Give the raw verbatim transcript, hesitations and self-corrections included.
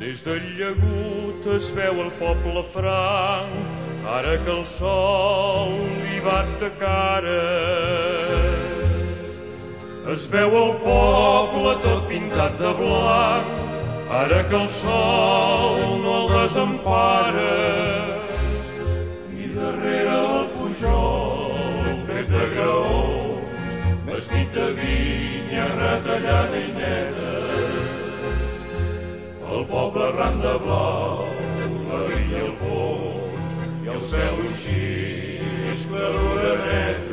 Des del llagut es veu el poble franc, ara que el sol li bat de cara. Es veu el poble tot pintat de blanc, ara que el sol no el desempara. I darrere el pujol fet de graons, vestit de vinya retallada i neta, el poble ran de blau, la vinya al fons, i el cel un xiscle d'una neta.